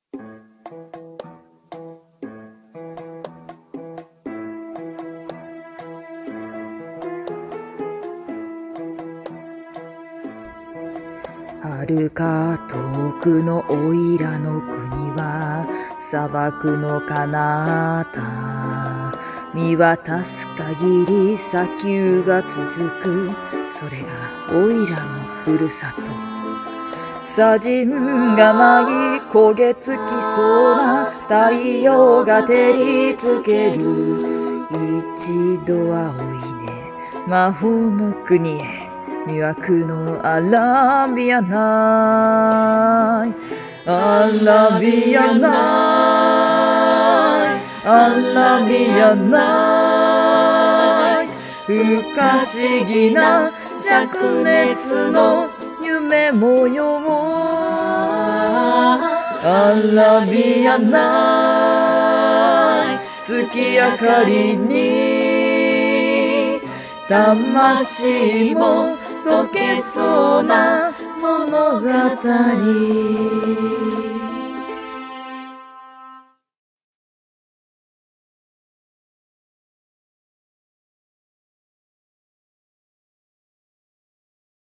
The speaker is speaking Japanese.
遥か遠くのおいらの国は砂漠の彼方、見渡す限り砂丘が続く、それがおいらのふるさと。砂塵が舞い焦げつきそうな太陽が照りつける。一度はおいで魔法の国へ、魅惑のアラビアナイト、アラビアナイト、アラビアナイト、不可思議な灼熱の夢模様、アラビアナイト、月明かりに魂も溶けそうな物語。